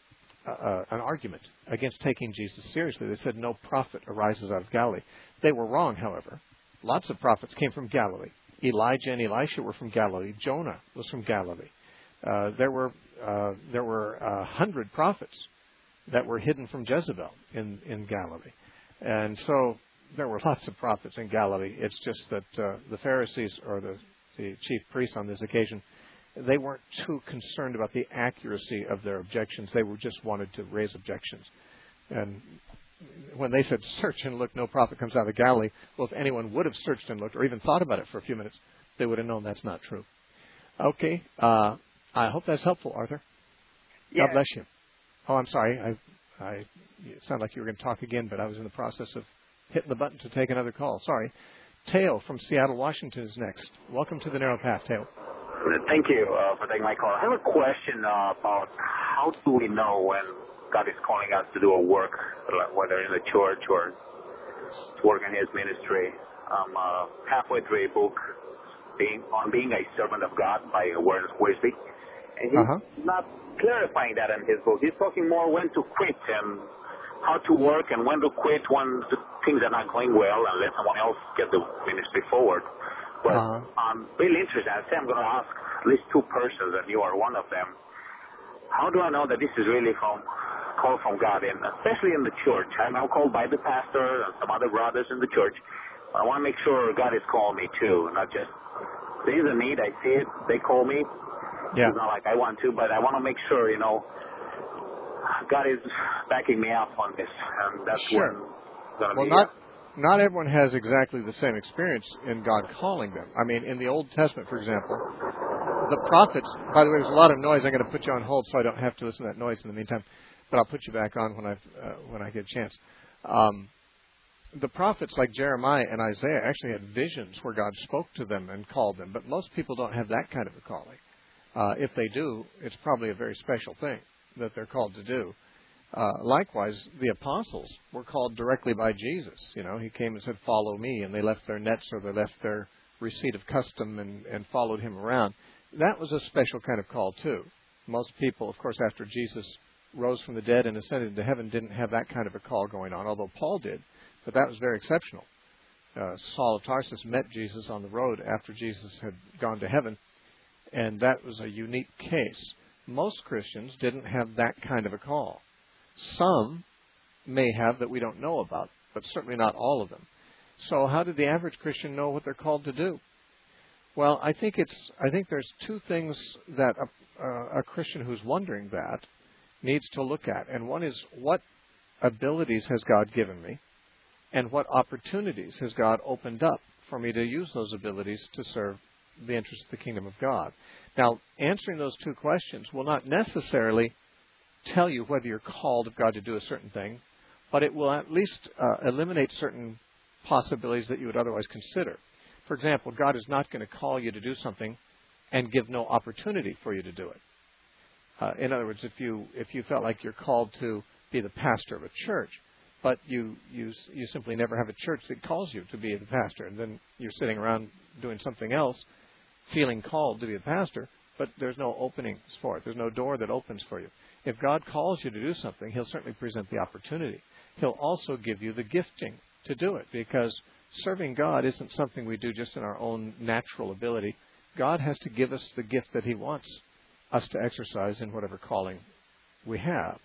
[SPEAKER 1] uh, an argument against taking Jesus seriously. They said no prophet arises out of Galilee. They were wrong, however. Lots of prophets came from Galilee. Elijah and Elisha were from Galilee. Jonah was from Galilee. Uh, there were uh, there were a hundred prophets that were hidden from Jezebel in, in Galilee. And so there were lots of prophets in Galilee. It's just that uh, the Pharisees or the, the chief priests on this occasion, they weren't too concerned about the accuracy of their objections. They were just wanted to raise objections. And when they said, search and look, no prophet comes out of Galilee, well, if anyone would have searched and looked or even thought about it for a few minutes, they would have known that's not true. Okay. Uh, I hope that's helpful, Arthur.
[SPEAKER 5] Yeah.
[SPEAKER 1] God bless you. Oh, I'm sorry. I, I, it sounded like you were going to talk again, but I was in the process of hitting the button to take another call. Sorry. Teo from Seattle, Washington is next. Welcome to the Narrow Path, Teo.
[SPEAKER 6] Thank you uh, for taking my call. I have a question uh, about how do we know when God is calling us to do a work, whether in the church or to work in His ministry. I'm uh, halfway through a book being, on being a servant of God by Warren Wiersbe. And he's
[SPEAKER 1] Uh-huh.
[SPEAKER 6] not clarifying that in his book. He's talking more when to quit and how to work and when to quit when the things are not going well and let someone else get the ministry forward. But
[SPEAKER 1] Uh-huh.
[SPEAKER 6] I'm really interested. I say I'm going to ask at least two persons, and you are one of them. How do I know that this is really from called from God, and especially in the church? I'm now called by the pastor and some other brothers in the church. I want to make sure God is calling me too, not just there's a need, I see it, they call me.
[SPEAKER 1] Yeah.
[SPEAKER 6] It's not like I want to, but I want to make sure, you know, God is backing me up on this, and that's
[SPEAKER 1] Sure.
[SPEAKER 6] when going to
[SPEAKER 1] Well,
[SPEAKER 6] be.
[SPEAKER 1] not not everyone has exactly the same experience in God calling them. I mean, in the Old Testament, for example, the prophets. By the way, there's a lot of noise. I'm going to put you on hold so I don't have to listen to that noise in the meantime. But I'll put you back on when I uh, when I get a chance. Um, the prophets like Jeremiah and Isaiah actually had visions where God spoke to them and called them. But most people don't have that kind of a calling. Uh, if they do, it's probably a very special thing that they're called to do. Uh, likewise, the apostles were called directly by Jesus. You know, he came and said, "Follow me," and they left their nets or they left their receipt of custom and, and followed him around. That was a special kind of call too. Most people, of course, after Jesus rose from the dead and ascended into heaven, didn't have that kind of a call going on, although Paul did. But that was very exceptional. Uh, Saul of Tarsus met Jesus on the road after Jesus had gone to heaven, and that was a unique case. Most Christians didn't have that kind of a call. Some may have that we don't know about, but certainly not all of them. So how did the average Christian know what they're called to do? Well, I think it's. I think there's two things that a, uh, a Christian who's wondering that needs to look at. And one is, what abilities has God given me? And what opportunities has God opened up for me to use those abilities to serve the interests of the kingdom of God? Now, answering those two questions will not necessarily tell you whether you're called of God to do a certain thing, but it will at least uh, eliminate certain possibilities that you would otherwise consider. For example, God is not going to call you to do something and give no opportunity for you to do it. Uh, in other words, if you if you felt like you're called to be the pastor of a church, but you, you you simply never have a church that calls you to be the pastor, and then you're sitting around doing something else, feeling called to be a pastor, but there's no openings for it. There's no door that opens for you. If God calls you to do something, He'll certainly present the opportunity. He'll also give you the gifting to do it, because serving God isn't something we do just in our own natural ability. God has to give us the gift that He wants us to exercise in whatever calling we have.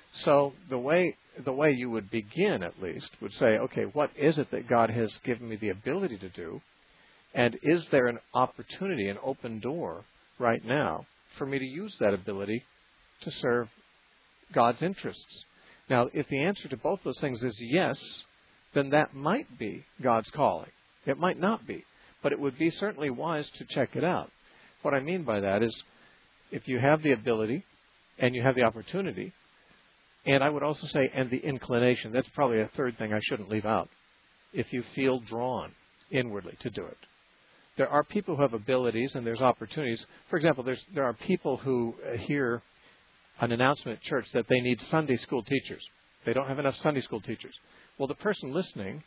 [SPEAKER 1] So the way the way you would begin, at least, would say, okay, what is it that God has given me the ability to do? And is there an opportunity, an open door right now for me to use that ability to serve God's interests? Now, if the answer to both those things is yes, then that might be God's calling. It might not be, but it would be certainly wise to check it out. What I mean by that is, if you have the ability and you have the opportunity, and I would also say, and the inclination, that's probably a third thing I shouldn't leave out. If you feel drawn inwardly to do it. There are people who have abilities and there's opportunities. For example, there's, there are people who hear an announcement at church that they need Sunday school teachers. They don't have enough Sunday school teachers. Well, the person listening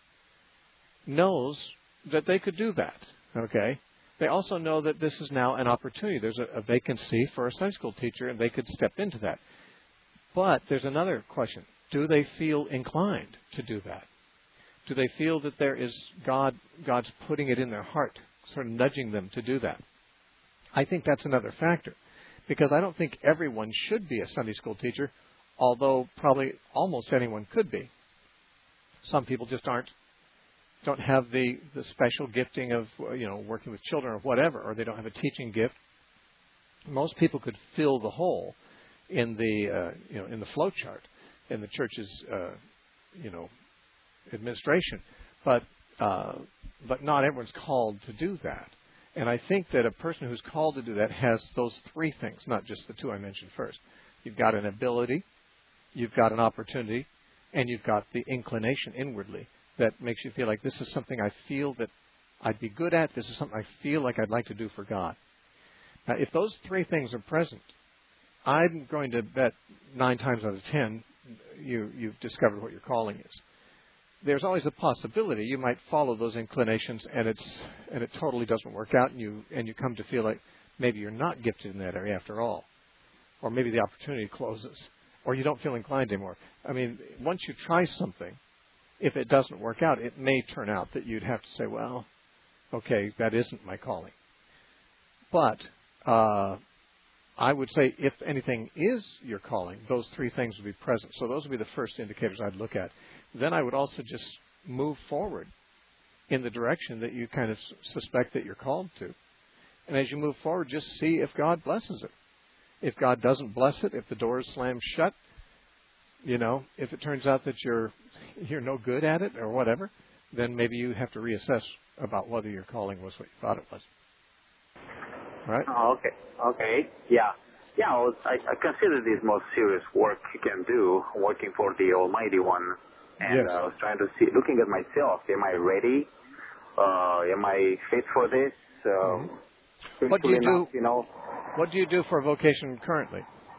[SPEAKER 1] knows that they could do that, okay? They also know that this is now an opportunity. There's a, a vacancy for a Sunday school teacher, and they could step into that. But there's another question. Do they feel inclined to do that? Do they feel that there is God, God's putting it in their heart, sort of nudging them to do that? I think that's another factor, because I don't think everyone should be a Sunday school teacher, although probably almost anyone could be. Some people just aren't, don't have the, the special gifting of, you know, working with children or whatever, or they don't have a teaching gift. Most people could fill the hole in the, uh, you know, in the flow chart in the church's, uh, you know, administration, but uh, but not everyone's called to do that. And I think that a person who's called to do that has those three things, not just the two I mentioned first. You've got an ability, you've got an opportunity, and you've got the inclination inwardly that makes you feel like this is something I feel that I'd be good at, this is something I feel like I'd like to do for God. Now, if those three things are present, I'm going to bet nine times out of ten you, you've discovered what your calling is. there's always a possibility you might follow those inclinations, and it's and it totally doesn't work out, and you and you come to feel like maybe you're not gifted in that area after all, or maybe the opportunity closes, or you don't feel inclined anymore. I mean, once you try something, if it doesn't work out, it may turn out that you'd have to say, well, okay, that isn't my calling. But uh, I would say if anything is your calling, those three things would be present. So those would be the first indicators I'd look at. Then I would also just move forward in the direction that you kind of suspect that you're called to. And as you move forward, just see if God blesses it. If God doesn't bless it, if the door is slammed shut, you know, if it turns out that you're you're no good at it or whatever, then maybe you have to reassess about whether your calling was what you thought it was. Right?
[SPEAKER 6] Oh, okay. Okay. Yeah. Yeah, well, I, I consider this most serious work you can do, working for the Almighty One. And
[SPEAKER 1] Yes.
[SPEAKER 6] uh, I was trying to see, looking at myself, am I ready? Uh, am I fit for this? Uh,
[SPEAKER 1] Mm-hmm. What do you
[SPEAKER 6] enough,
[SPEAKER 1] do?
[SPEAKER 6] You know,
[SPEAKER 1] What do you do for a vocation currently?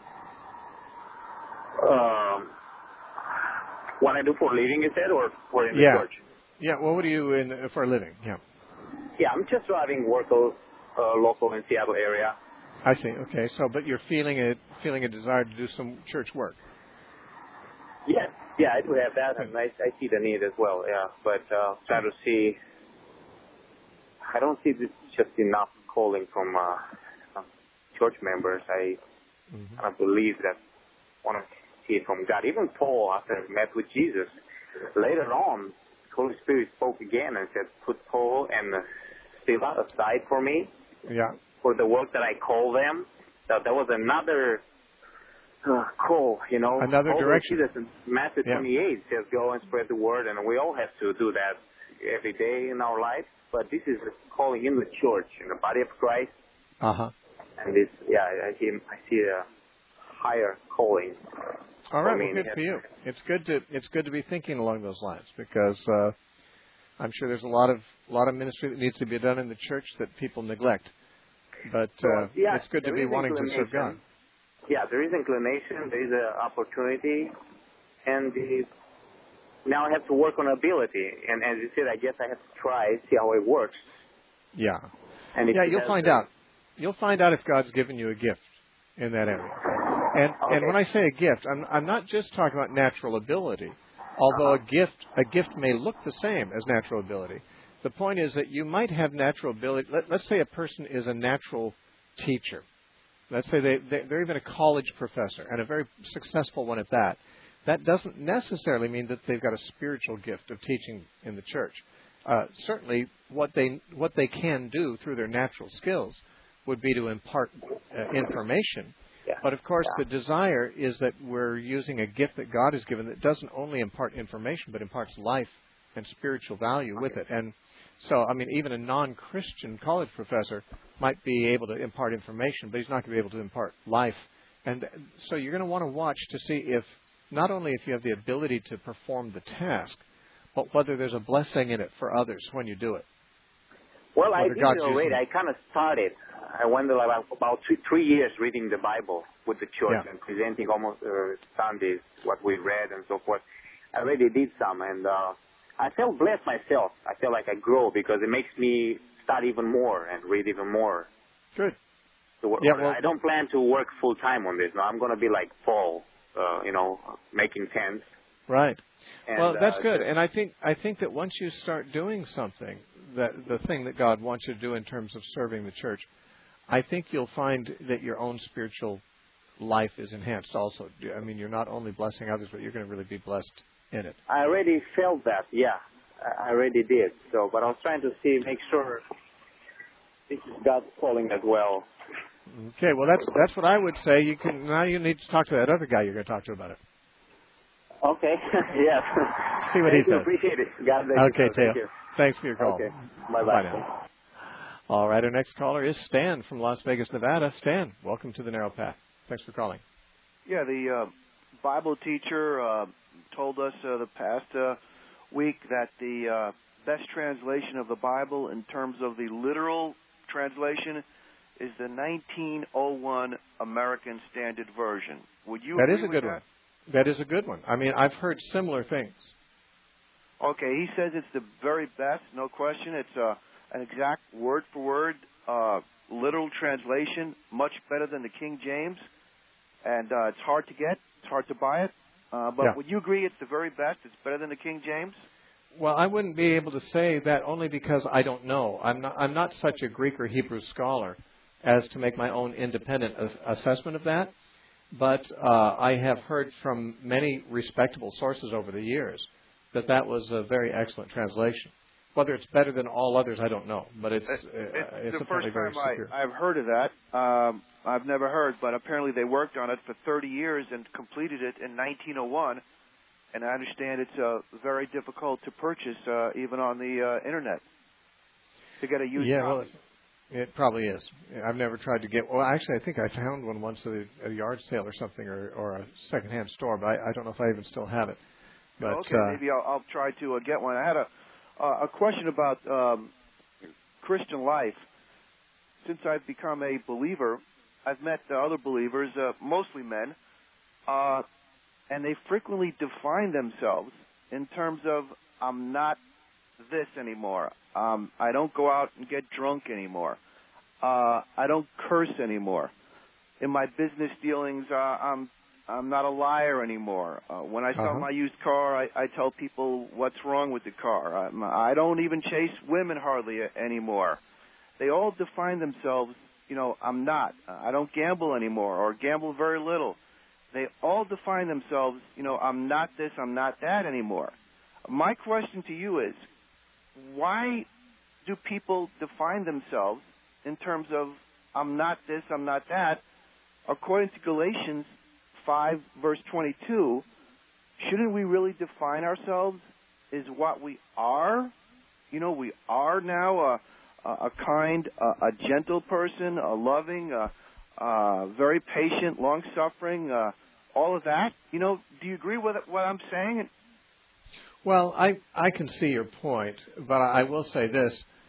[SPEAKER 6] um, what I do for a living, you said, or for in the
[SPEAKER 1] Yeah.
[SPEAKER 6] church?
[SPEAKER 1] Yeah. Well, what do you in for a living? Yeah.
[SPEAKER 6] Yeah, I'm just driving local, uh, local in Seattle area.
[SPEAKER 1] I see. Okay. So, but you're feeling a feeling a desire to do some church work.
[SPEAKER 6] Yeah, yeah, I do have that, and I, I see the need as well. Yeah, but uh, try to see. I don't see this just enough calling from uh, some church members. I
[SPEAKER 1] Mm-hmm.
[SPEAKER 6] I believe that want to see it from God. Even Paul, after he met with Jesus, later on, the Holy Spirit spoke again and said, "Put Paul and Silas aside for me,
[SPEAKER 1] Yeah.
[SPEAKER 6] for the work that I call them." So there was another uh, call, you know.
[SPEAKER 1] Another
[SPEAKER 6] Although
[SPEAKER 1] direction.
[SPEAKER 6] Jesus in Matthew
[SPEAKER 1] Yeah.
[SPEAKER 6] twenty-eight says, "Go and spread the word," and we all have to do that every day in our life. But this is a calling in the church, in the body of Christ.
[SPEAKER 1] Uh huh.
[SPEAKER 6] And this, yeah, I see, I see a higher calling.
[SPEAKER 1] All right.
[SPEAKER 6] I
[SPEAKER 1] Well,
[SPEAKER 6] mean,
[SPEAKER 1] good for you. It's good to it's good to be thinking along those lines because uh, I'm sure there's a lot of a lot of ministry that needs to be done in the church that people neglect. But uh,
[SPEAKER 6] Well, yeah,
[SPEAKER 1] it's good to
[SPEAKER 6] there
[SPEAKER 1] be
[SPEAKER 6] is
[SPEAKER 1] wanting to serve God.
[SPEAKER 6] inclination. Yeah, there is inclination, there is an opportunity, and the, now I have to work on ability. And as you said, I guess I have to try, see how it works.
[SPEAKER 1] Yeah.
[SPEAKER 6] And if
[SPEAKER 1] Yeah.
[SPEAKER 6] it
[SPEAKER 1] You'll
[SPEAKER 6] has
[SPEAKER 1] find
[SPEAKER 6] the-
[SPEAKER 1] out. You'll find out if God's given you a gift in that area. And
[SPEAKER 6] Okay.
[SPEAKER 1] and when I say a gift, I'm I'm not just talking about natural ability. Although
[SPEAKER 6] Uh-huh.
[SPEAKER 1] a gift a gift may look the same as natural ability. The point is that you might have natural ability. Let, let's say a person is a natural teacher. Let's say they, they they're even a college professor and a very successful one at that. That doesn't necessarily mean that they've got a spiritual gift of teaching in the church. Uh, certainly, what they what they can do through their natural skills would be to impart uh, information.
[SPEAKER 6] Yeah.
[SPEAKER 1] But of course,
[SPEAKER 6] Yeah.
[SPEAKER 1] the desire is that we're using a gift that God has given that doesn't only impart information, but imparts life and spiritual value with it. And so, I mean, even a non-Christian college professor might be able to impart information, but he's not going to be able to impart life. And so you're going to want to watch to see if, not only if you have the ability to perform the task, but whether there's a blessing in it for others when you do it.
[SPEAKER 6] Well, I
[SPEAKER 1] Whether
[SPEAKER 6] did
[SPEAKER 1] God's
[SPEAKER 6] it already.
[SPEAKER 1] using-
[SPEAKER 6] I kind of started. I went about, about three, three years reading the Bible with the church
[SPEAKER 1] Yeah.
[SPEAKER 6] and presenting almost uh, Sundays what we read and so forth. I already did some, and uh, I felt blessed myself. I feel like I grow because it makes me study even more and read even more.
[SPEAKER 1] Good.
[SPEAKER 6] So what-
[SPEAKER 1] Yeah, well-
[SPEAKER 6] I don't plan to work full time on this. No, I'm going to be like Paul, uh, you know, making tents.
[SPEAKER 1] Right.
[SPEAKER 6] And,
[SPEAKER 1] Well, that's
[SPEAKER 6] uh,
[SPEAKER 1] good,
[SPEAKER 6] just-
[SPEAKER 1] and I think I think that once you start doing something, that the thing that God wants you to do in terms of serving the church, I think you'll find that your own spiritual life is enhanced. Also, I mean, you're not only blessing others, but you're going to really be blessed in it.
[SPEAKER 6] I already felt that, yeah. I already did. So, but I was trying to see, make sure this is God's calling as well.
[SPEAKER 1] Okay. Well, that's that's what I would say. You can now you need to talk to that other guy you're going to talk to about it.
[SPEAKER 6] Okay. yes.
[SPEAKER 1] See what he
[SPEAKER 6] Thank you.
[SPEAKER 1] says.
[SPEAKER 6] Appreciate it. God bless
[SPEAKER 1] Okay,
[SPEAKER 6] you. sir.
[SPEAKER 1] Teo.
[SPEAKER 6] Thank you.
[SPEAKER 1] Thanks for your call.
[SPEAKER 6] Okay. Bye
[SPEAKER 1] Bye
[SPEAKER 6] bye.
[SPEAKER 1] now. All right. Our next caller is Stan from Las Vegas, Nevada. Stan, welcome to the Narrow Path. Thanks for calling.
[SPEAKER 7] Yeah, the uh, Bible teacher uh, told us uh, the past uh, week that the uh, best translation of the Bible in terms of the literal translation is the nineteen oh one American Standard Version. Would you
[SPEAKER 1] That
[SPEAKER 7] agree
[SPEAKER 1] is a
[SPEAKER 7] with
[SPEAKER 1] good
[SPEAKER 7] that?
[SPEAKER 1] one. That is a good one. I mean, I've heard similar things.
[SPEAKER 7] Okay, he says it's the very best, no question. It's uh, an exact word-for-word, uh, literal translation, much better than the King James. And uh, it's hard to get. It's hard to buy it. Uh, but
[SPEAKER 1] Yeah.
[SPEAKER 7] would you agree it's the very best? It's better than the King James?
[SPEAKER 1] Well, I wouldn't be able to say that only because I don't know. I'm not, I'm not such a Greek or Hebrew scholar as to make my own independent as- assessment of that. But uh, I have heard from many respectable sources over the years that that was a very excellent translation. Whether it's better than all others, I don't know. But it's,
[SPEAKER 7] It's,
[SPEAKER 1] uh,
[SPEAKER 7] it's
[SPEAKER 1] it's
[SPEAKER 7] the
[SPEAKER 1] apparently
[SPEAKER 7] first
[SPEAKER 1] very
[SPEAKER 7] time
[SPEAKER 1] secure.
[SPEAKER 7] I, I've heard of that. Um, I've never heard, but apparently they worked on it for thirty years and completed it in nineteen oh one. And I understand it's uh, very difficult to purchase, uh, even on the uh, internet, to get a used
[SPEAKER 1] Yeah,
[SPEAKER 7] copy.
[SPEAKER 1] well, it's, it probably is. I've never tried to get. Well, actually, I think I found one once at a, at a yard sale or something, or, or a secondhand store. But I, I don't know if I even still have it. But
[SPEAKER 7] okay,
[SPEAKER 1] uh,
[SPEAKER 7] maybe I'll, I'll try to uh, get one. I had a uh, a question about um, Christian life. Since I've become a believer, I've met uh, other believers, uh, mostly men, uh, and they frequently define themselves in terms of I'm not this anymore. Um, I don't go out and get drunk anymore. Uh, I don't curse anymore. In my business dealings, uh, I'm I'm not a liar anymore. Uh, when I sell
[SPEAKER 1] Uh-huh.
[SPEAKER 7] my used car, I, I tell people what's wrong with the car. I, I don't even chase women hardly a- anymore. They all define themselves, you know, I'm not. I don't gamble anymore or gamble very little. They all define themselves, you know, I'm not this, I'm not that anymore. My question to you is, why do people define themselves in terms of I'm not this, I'm not that? According to Galatians five, verse twenty-two, shouldn't we really define ourselves as what we are? You know, we are now a, a, a kind, a, a gentle person, a loving, a, a very patient, long-suffering, uh, all of that. You know, do you agree with what I'm saying?
[SPEAKER 1] well, I I can see your point, but I will say this: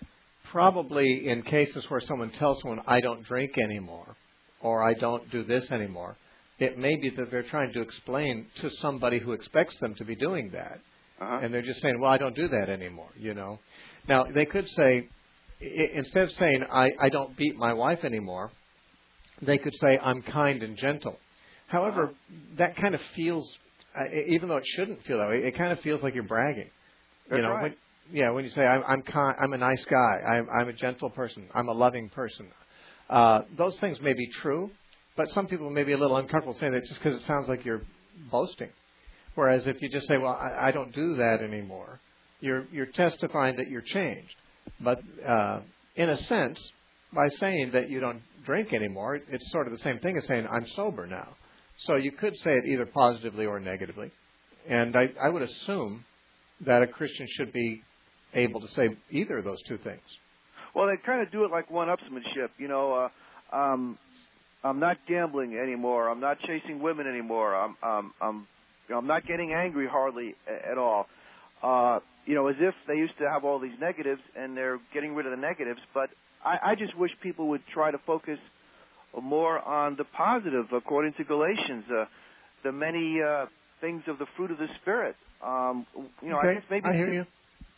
[SPEAKER 1] probably in cases where someone tells someone I don't drink anymore, or I don't do this anymore, it may be that they're trying to explain to somebody who expects them to be doing that.
[SPEAKER 7] Uh-huh.
[SPEAKER 1] And they're just saying, well, I don't do that anymore, you know. Now, they could say, I- instead of saying, I, I don't beat my wife anymore, they could say, I'm kind and gentle. However,
[SPEAKER 7] Uh-huh.
[SPEAKER 1] that kind of feels, uh, even though it shouldn't feel that way, it kind of feels like you're bragging.
[SPEAKER 7] That's
[SPEAKER 1] you know,
[SPEAKER 7] right.
[SPEAKER 1] when, yeah, when you say, I'm, I'm, kind, I'm a nice guy, I'm, I'm a gentle person, I'm a loving person. Uh, those things may be true, but some people may be a little uncomfortable saying that just because it sounds like you're boasting. Whereas if you just say, well, I, I don't do that anymore, you're, you're testifying that you're changed. But uh, in a sense, by saying that you don't drink anymore, it's sort of the same thing as saying, I'm sober now. So you could say it either positively or negatively. And I, I would assume that a Christian should be able to say either of those two things.
[SPEAKER 7] Well, they kind of do it like one-upsmanship. You know, uh, um, I'm not gambling anymore. I'm not chasing women anymore. I'm, um, I'm, I'm not getting angry hardly a- at all. Uh, you know, as if they used to have all these negatives and they're getting rid of the negatives. But I, I just wish people would try to focus more on the positive, according to Galatians, uh, the many uh, things of the fruit of the Spirit. Um, you know,
[SPEAKER 1] okay,
[SPEAKER 7] I guess maybe
[SPEAKER 1] I hear
[SPEAKER 7] it's
[SPEAKER 1] you.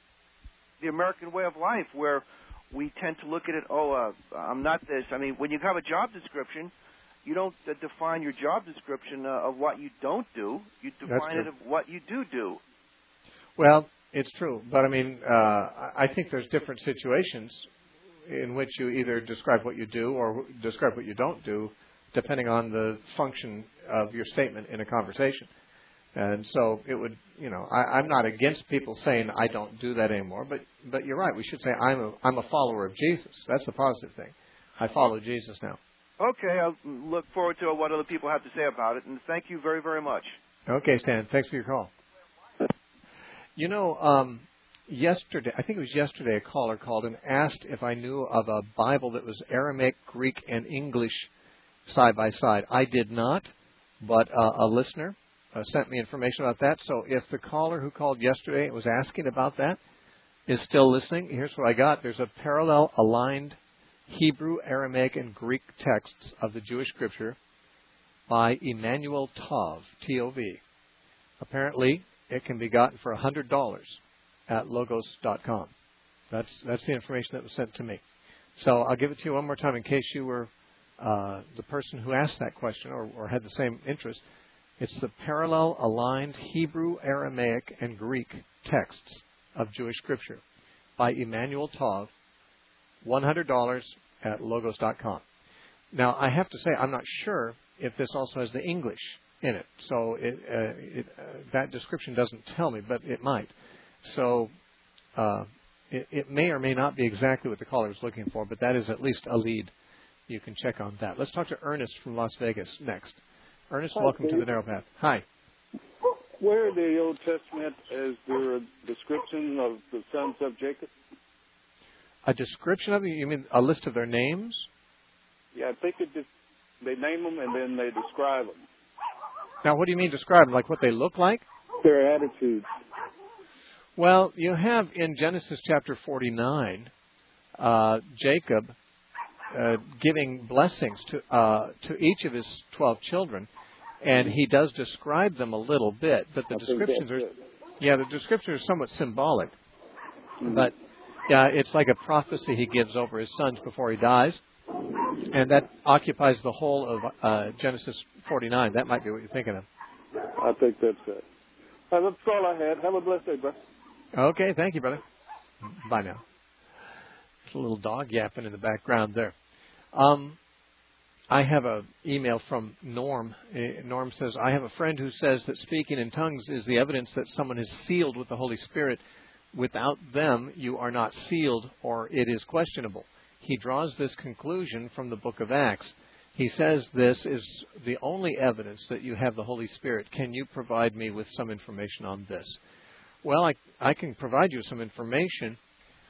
[SPEAKER 7] the American way of life where we tend to look at it, oh, uh, I'm not this. I mean, when you have a job description, you don't uh, define your job description uh, of what you don't do. You define
[SPEAKER 1] true.
[SPEAKER 7] it of what you do do.
[SPEAKER 1] Well, it's true. But, I mean, uh, I think there's different situations in which you either describe what you do or describe what you don't do, depending on the function of your statement in a conversation. And so it would, you know, I, I'm not against people saying I don't do that anymore, but but you're right. We should say I'm a I'm a follower of Jesus. That's the positive thing. I follow Jesus now.
[SPEAKER 7] Okay, I'll look forward to what other people have to say about it, and thank you very, very much.
[SPEAKER 1] Okay, Stan. Thanks for your call. You know, um, yesterday, I think it was yesterday, a caller called and asked if I knew of a Bible that was Aramaic, Greek, and English side by side. I did not, but uh, a listener Uh, sent me information about that. So if the caller who called yesterday and was asking about that is still listening, here's what I got. There's a parallel aligned Hebrew, Aramaic, and Greek texts of the Jewish Scripture by Emmanuel Tov, T O V. Apparently, it can be gotten for one hundred dollars. at logos dot com. That's that's the information that was sent to me. So I'll give it to you one more time in case you were uh, the person who asked that question or, or had the same interest. It's the parallel aligned Hebrew, Aramaic, and Greek texts of Jewish Scripture by Emmanuel Tov, one hundred dollars at logos dot com. Now, I have to say, I'm not sure if this also has the English in it. So it, uh, it, uh, that description doesn't tell me, but it might. So uh, it, it may or may not be exactly what the caller was looking for, but that is at least a lead. You can check on that. Let's talk to Ernest from Las Vegas next. Ernest,
[SPEAKER 8] Hi,
[SPEAKER 1] welcome
[SPEAKER 8] Steve.
[SPEAKER 1] to the Narrow Path. Hi.
[SPEAKER 8] Where in the Old Testament is there a description of the sons of Jacob?
[SPEAKER 1] A description of it? You mean a list of their names?
[SPEAKER 8] Yeah, I think it just, they name them and then they describe them.
[SPEAKER 1] Now, what do you mean describe them? Like what they look like?
[SPEAKER 8] Their attitudes.
[SPEAKER 1] Well, you have in Genesis chapter forty-nine, uh, Jacob uh, giving blessings to uh, to each of his twelve children, and he does describe them a little bit, but the
[SPEAKER 8] I think
[SPEAKER 1] descriptions
[SPEAKER 8] that's
[SPEAKER 1] are
[SPEAKER 8] it.
[SPEAKER 1] yeah, the descriptions are somewhat symbolic.
[SPEAKER 8] Mhm.
[SPEAKER 1] But yeah, it's like a prophecy he gives over his sons before he dies, and that occupies the whole of uh, Genesis forty-nine. That might be what you're thinking of.
[SPEAKER 8] I think that's it. Uh, that's all I had. Have a blessed day, bro.
[SPEAKER 1] Okay, thank you, brother. Bye now. There's a little dog yapping in the background there. Um, I have an email from Norm. Uh, Norm says, I have a friend who says that speaking in tongues is the evidence that someone is sealed with the Holy Spirit. Without them, you are not sealed, or it is questionable. He draws this conclusion from the book of Acts. He says this is the only evidence that you have the Holy Spirit. Can you provide me with some information on this? Well, I, I can provide you some information,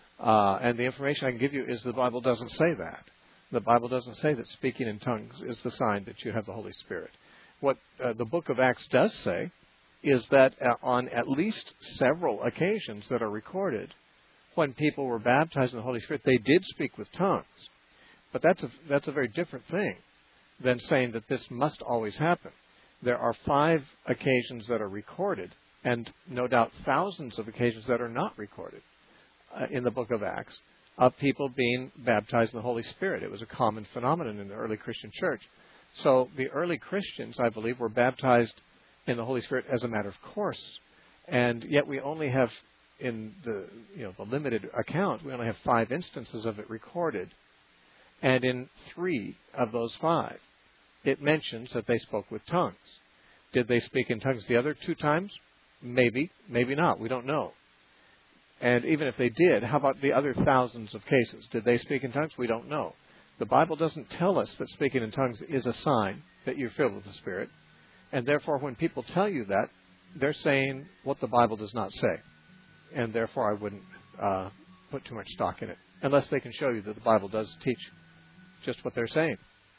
[SPEAKER 1] uh, and the information I can give you is the Bible doesn't say that. The Bible doesn't say that speaking in tongues is the sign that you have the Holy Spirit. What uh, the book of Acts does say is that uh, on at least several occasions that are recorded, when people were baptized in the Holy Spirit, they did speak with tongues. But that's a, that's a very different thing than saying that this must always happen. There are five occasions that are recorded, and no doubt thousands of occasions that are not recorded uh, in the book of Acts of people being baptized in the Holy Spirit. It was a common phenomenon in the early Christian church. So the early Christians, I believe, were baptized in the Holy Spirit as a matter of course. And yet we only have, in the you know the limited account, we only have five instances of it recorded. And in three of those five, it mentions that they spoke with tongues. Did they speak in tongues the other two times? Maybe, maybe not. We don't know. And even if they did, how about the other thousands of cases? Did they speak in tongues? We don't know. The Bible doesn't tell us that speaking in tongues is a sign that you're filled with the Spirit. And therefore, when people tell you that, they're saying what the Bible does not say. And therefore, I wouldn't uh, put too much stock in it, unless they can show you that the Bible does teach just what they're saying.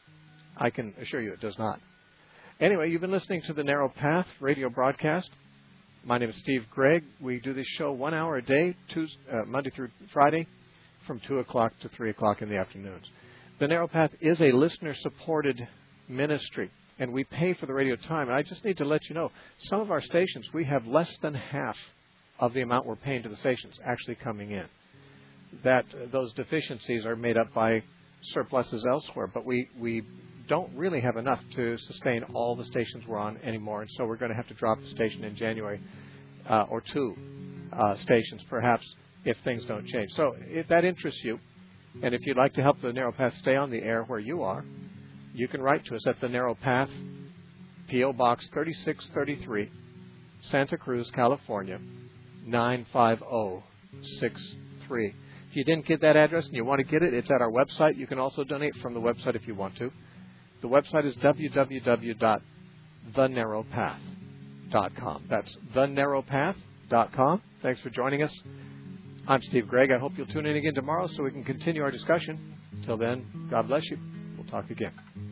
[SPEAKER 1] I can assure you it does not. Anyway, you've been listening to the Narrow Path radio broadcast. My name is Steve Gregg. We do this show one hour a day, Tuesday, uh, Monday through Friday, from two o'clock to three o'clock in the afternoons. The Narrow Path is a listener-supported ministry, and we pay for the radio time. And I just need to let you know, some of our stations, we have less than half of the amount we're paying to the stations actually coming in. That uh, those deficiencies are made up by surpluses elsewhere, but we, we don't really have enough to sustain all the stations we're on anymore, and so we're going to have to drop the station in January, uh, or two uh, stations perhaps, if things don't change. So if that interests you, and if you'd like to help the Narrow Path stay on the air where you are, you can write to us at the Narrow Path, P O Box thirty-six thirty-three, Santa Cruz, California, nine five zero six three. If you didn't get that address and you want to get it, it's at our website. You can also donate from the website if you want to. The website is w w w dot the narrow path dot com. That's the narrow path dot com. Thanks for joining us. I'm Steve Gregg. I hope you'll tune in again tomorrow so we can continue our discussion. Until then, God bless you. We'll talk again.